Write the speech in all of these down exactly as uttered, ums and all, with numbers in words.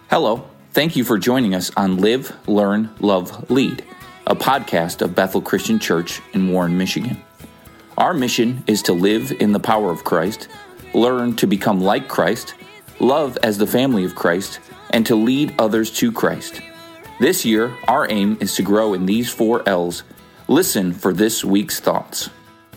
Hello, thank you for joining us on Live, Learn, Love, Lead, a podcast of Bethel Christian Church in Warren, Michigan. Our mission is to live in the power of Christ, learn to become like Christ, love as the family of Christ, and to lead others to Christ. This year, our aim is to grow in these four L's. Listen for this week's thoughts.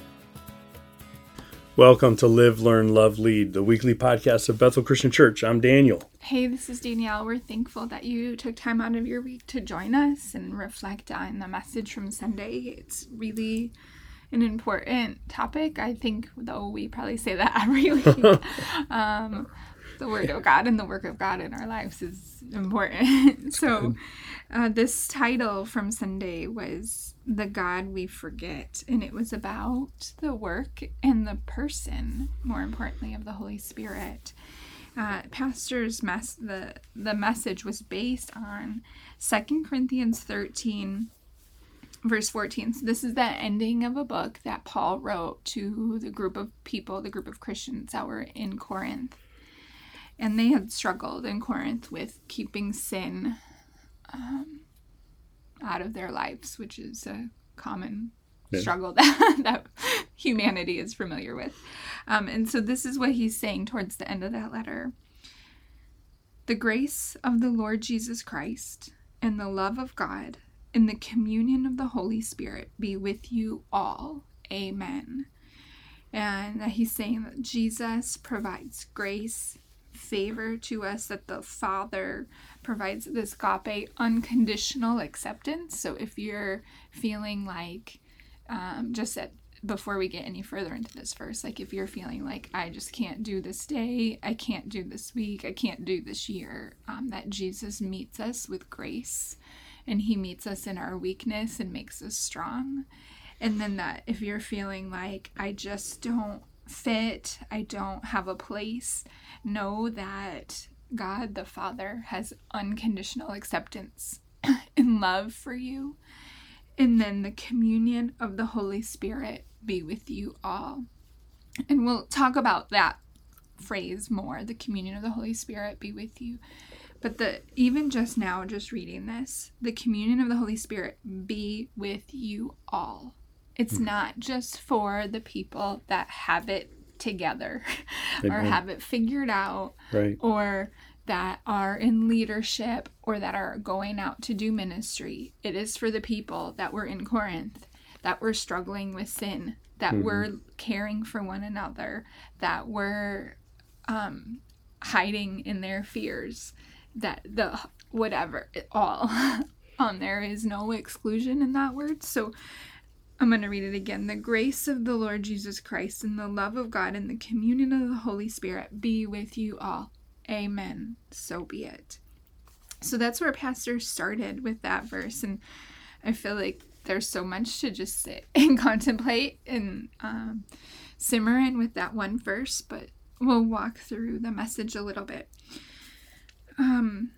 Welcome to Live, Learn, Love, Lead, the weekly podcast of Bethel Christian Church. I'm Daniel. Hey, this is Danielle. We're thankful that you took time out of your week to join us and reflect on the message from Sunday. It's really an important topic. I think, though we probably say that every week, um, the Word of God and the work of God in our lives is important. So uh, this title from Sunday was The God We Forget, and it was about the work and the person, more importantly, of the Holy Spirit. Uh, pastor's mess the the message was based on Second Corinthians thirteen, verse fourteen. So this is the ending of a book that Paul wrote to the group of people, the group of Christians that were in Corinth. And they had struggled in Corinth with keeping sin um, out of their lives, which is a common yeah. struggle that, that humanity is familiar with. Um, and so this is what he's saying towards the end of that letter. The grace of the Lord Jesus Christ and the love of God and the communion of the Holy Spirit be with you all. Amen. And he's saying that Jesus provides grace, favor to us, that the Father provides this agape, unconditional acceptance. So if you're feeling like, um, just at, before we get any further into this verse, like if you're feeling like, I just can't do this day, I can't do this week, I can't do this year, um, that Jesus meets us with grace, and he meets us in our weakness and makes us strong. And then that if you're feeling like, I just don't fit, I don't have a place, know that God the Father has unconditional acceptance and love for you. And then the communion of the Holy Spirit be with you all. And we'll talk about that phrase more, the communion of the Holy Spirit be with you. But the even just now, just reading this, the communion of the Holy Spirit be with you all. It's mm-hmm. not just for the people that have it together or have it figured out, right, or that are in leadership or that are going out to do ministry. It is for the people that were in Corinth, that were struggling with sin, that mm-hmm. were caring for one another, that were um, hiding in their fears, that the whatever, it all on there is no exclusion in that word. So I'm going to read it again. The grace of the Lord Jesus Christ and the love of God and the communion of the Holy Spirit be with you all. Amen. So be it. So that's where Pastor started with that verse. And I feel like there's so much to just sit and contemplate and um, simmer in with that one verse. But we'll walk through the message a little bit. Um...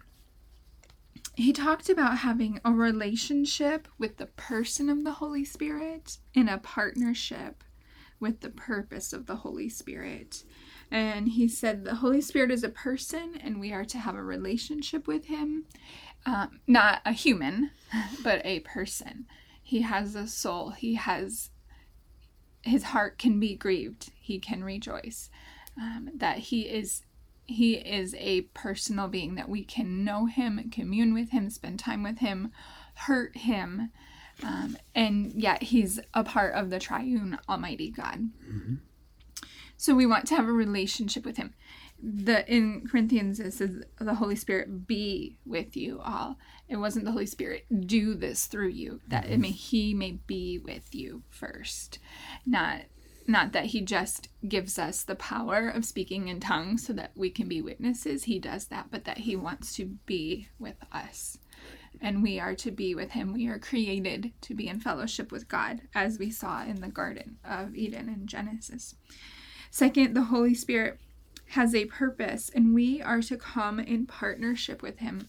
He talked about having a relationship with the person of the Holy Spirit and a partnership with the purpose of the Holy Spirit. And he said the Holy Spirit is a person and we are to have a relationship with him. Um, not a human, but a person. He has a soul. He has, his heart can be grieved. He can rejoice. Um, that he is He is a personal being, that we can know him, commune with him, spend time with him, hurt him, um, and yet he's a part of the triune Almighty God. Mm-hmm. So we want to have a relationship with him. The in Corinthians it says the Holy Spirit be with you all. It wasn't the Holy Spirit do this through you. That mm-hmm. it may he may be with you first, not. Not that he just gives us the power of speaking in tongues so that we can be witnesses. He does that, but that he wants to be with us. And we are to be with him. We are created to be in fellowship with God, as we saw in the Garden of Eden in Genesis. Second, the Holy Spirit has a purpose, and we are to come in partnership with him.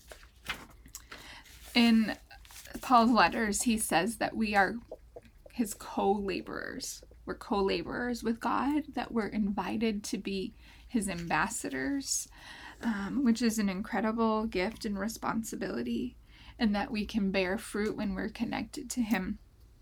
In Paul's letters, he says that we are his co-laborers. We're co-laborers with God, that we're invited to be his ambassadors, um, which is an incredible gift and responsibility, and that we can bear fruit when we're connected to him.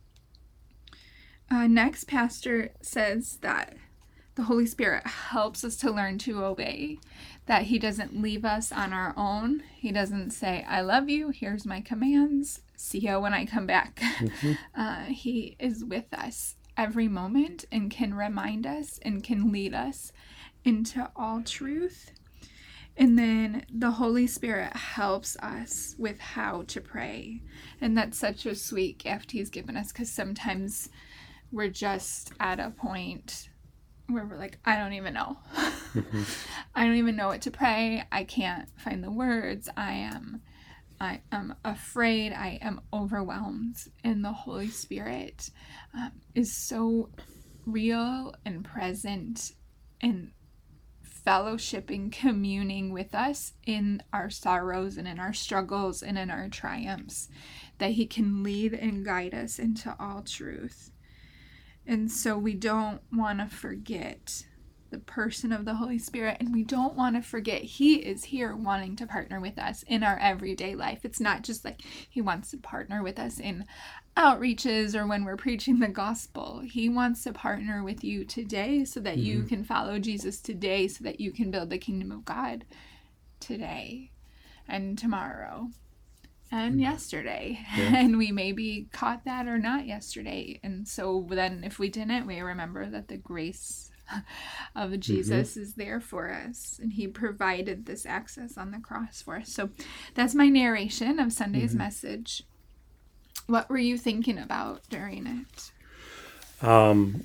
Uh, next, Pastor says that the Holy Spirit helps us to learn to obey, that he doesn't leave us on our own. He doesn't say, I love you, here's my commands, see you when I come back. Mm-hmm. Uh, he is with us every moment and can remind us and can lead us into all truth. And then the Holy Spirit helps us with how to pray. And that's such a sweet gift he's given us, because sometimes we're just at a point where we're like, I don't even know. Mm-hmm. I don't even know what to pray. I can't find the words. I am I am afraid. I am overwhelmed. And the Holy Spirit um, is so real and present and fellowshipping, communing with us in our sorrows and in our struggles and in our triumphs, that he can lead and guide us into all truth. And so we don't want to forget the person of the Holy Spirit, and we don't want to forget he is here wanting to partner with us in our everyday life. It's not just like he wants to partner with us in outreaches or when we're preaching the gospel. He wants to partner with you today so that mm-hmm. you can follow Jesus today, so that you can build the kingdom of God today and tomorrow and yesterday. Yeah. And we maybe caught that or not yesterday. And so then if we didn't, we remember that the grace of Jesus mm-hmm. is there for us, and he provided this access on the cross for us. So that's my narration of Sunday's mm-hmm. message. What were you thinking about during it? Um,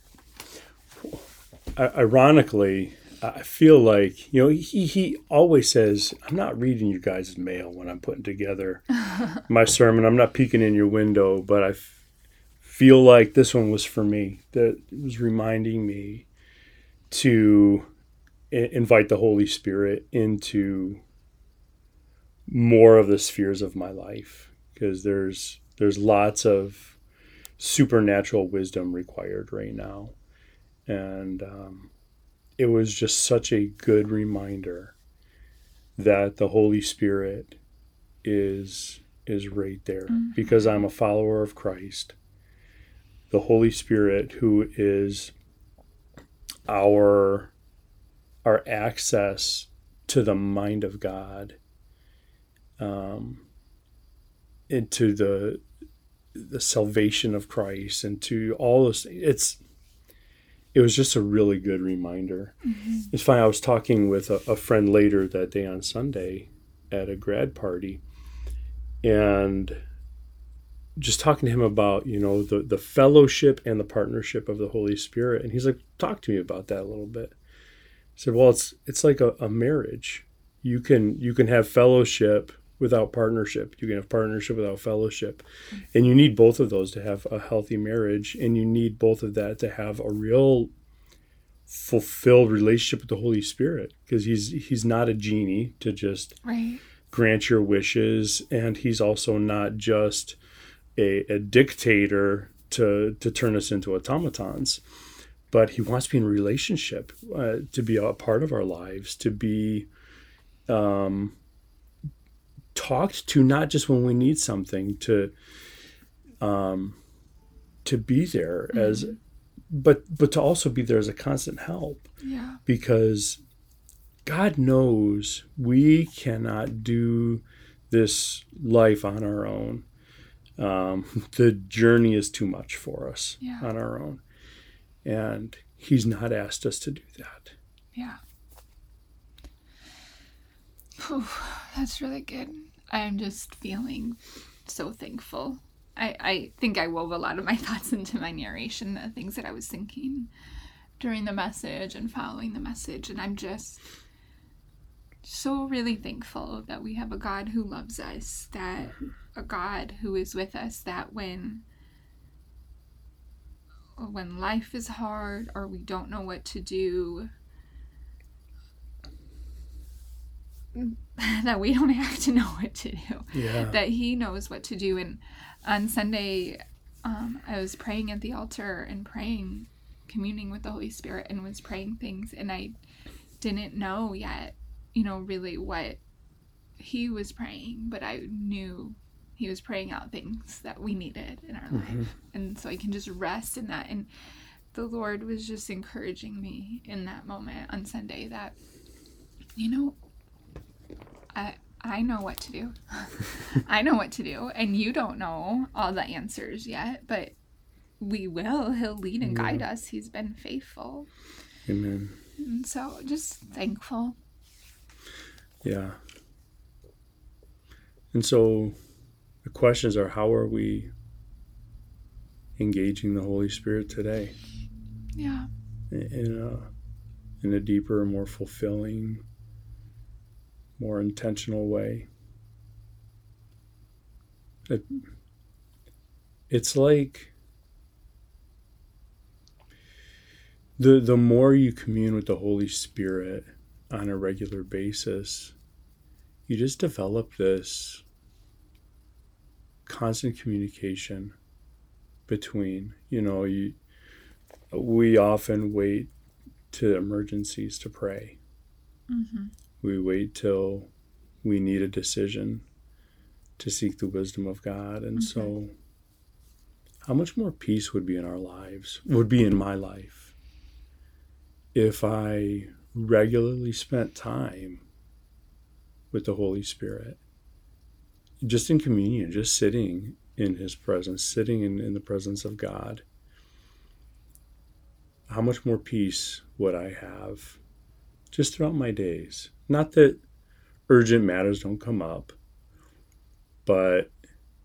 ironically, I feel like, you know, he, he always says, I'm not reading you guys' mail when I'm putting together my sermon. I'm not peeking in your window, but I f- feel like this one was for me. That it was reminding me to I- invite the Holy Spirit into more of the spheres of my life, because there's there's lots of supernatural wisdom required right now. And um it was just such a good reminder that the Holy Spirit is is right there, mm-hmm. because I'm a follower of Christ. The Holy Spirit, who is our our access to the mind of God, um, into the the salvation of Christ, and to all this. It's It was just a really good reminder. Mm-hmm. It's funny, I was talking with a, a friend later that day on Sunday at a grad party, and just talking to him about, you know, the, the fellowship and the partnership of the Holy Spirit. And he's like, talk to me about that a little bit. I said, well, it's it's like a, a marriage. You can you can have fellowship without partnership. You can have partnership without fellowship. And you need both of those to have a healthy marriage. And you need both of that to have a real fulfilled relationship with the Holy Spirit, because he's he's not a genie to just right. grant your wishes. And he's also not just a, a dictator to, to turn us into automatons. But he wants to be in a relationship, uh, to be a part of our lives, to be um, talked to, not just when we need something, to um, to be there mm-hmm. as, but but to also be there as a constant help. Yeah. Because God knows we cannot do this life on our own. Um, the journey is too much for us yeah. on our own. And he's not asked us to do that. Yeah. Whew, that's really good. I'm just feeling so thankful. I, I think I wove a lot of my thoughts into my narration, the things that I was thinking during the message and following the message. And I'm just so really thankful that we have a God who loves us, that a God who is with us, that when when life is hard or we don't know what to do, that we don't have to know what to do. Yeah. That he knows what to do. And on Sunday, um, I was praying at the altar and praying, communing with the Holy Spirit, and was praying things, and I didn't know yet you know, really what he was praying, but I knew he was praying out things that we needed in our mm-hmm. life. And so I can just rest in that. And the Lord was just encouraging me in that moment on Sunday that, you know, I I know what to do. I know what to do. And you don't know all the answers yet, but we will. He'll lead and guide yeah. us. He's been faithful. Amen. And so just thankful. Yeah. And so the questions are, how are we engaging the Holy Spirit today? Yeah. In a, in a deeper, more fulfilling, more intentional way. It, it's like the the more you commune with the Holy Spirit on a regular basis, you just develop this constant communication between, you know, you we often wait to emergencies to pray. Mm-hmm. We wait till we need a decision to seek the wisdom of God. And mm-hmm. so how much more peace would be in our lives, would be in my life, if I regularly spent time with the Holy Spirit, just in communion, just sitting in his presence, sitting in, in the presence of God. How much more peace would I have just throughout my days? Not that urgent matters don't come up, but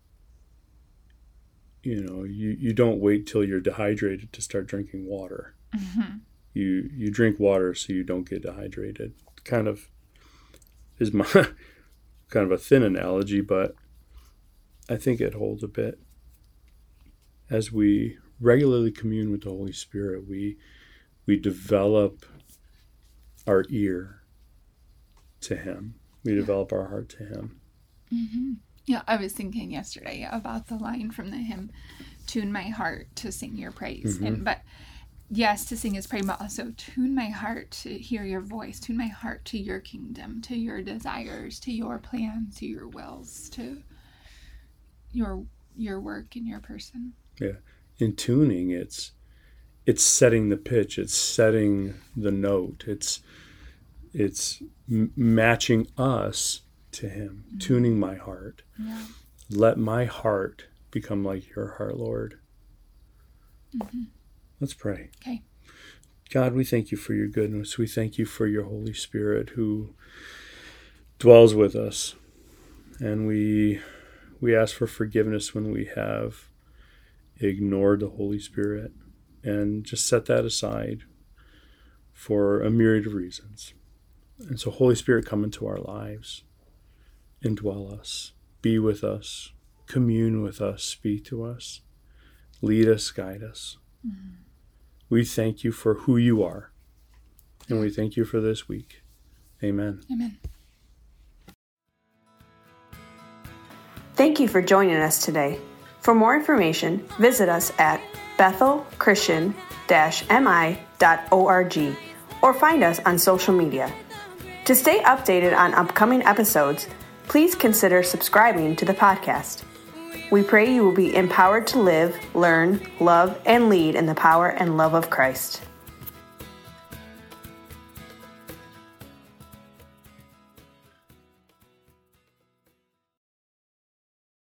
you know, you, you don't wait till you're dehydrated to start drinking water. Mm-hmm. You you drink water so you don't get dehydrated. Kind of is my kind of a thin analogy, but I think it holds a bit. As we regularly commune with the Holy Spirit, we we develop our ear to him. We yeah. develop our heart to him. Mm-hmm. Yeah, I was thinking yesterday about the line from the hymn, "Tune my heart to sing your praise." Mm-hmm. And but yes, to sing his praise, but also tune my heart to hear your voice. Tune my heart to your kingdom, to your desires, to your plans, to your wills, to your your work and your person. Yeah. In tuning, it's it's setting the pitch, it's setting the note, it's it's m- matching us to him, mm-hmm. tuning my heart. Yeah. Let my heart become like your heart, Lord. Mm-hmm. Let's pray. Okay. God, we thank you for your goodness. We thank you for your Holy Spirit who dwells with us. And we we ask for forgiveness when we have ignored the Holy Spirit, and just set that aside for a myriad of reasons. And so, Holy Spirit, come into our lives, indwell us, be with us, commune with us, speak to us, lead us, guide us. Mm-hmm. We thank you for who you are, and we thank you for this week. Amen. Amen. Thank you for joining us today. For more information, visit us at bethel christian dash m i dot org or find us on social media. To stay updated on upcoming episodes, please consider subscribing to the podcast. We pray you will be empowered to live, learn, love, and lead in the power and love of Christ.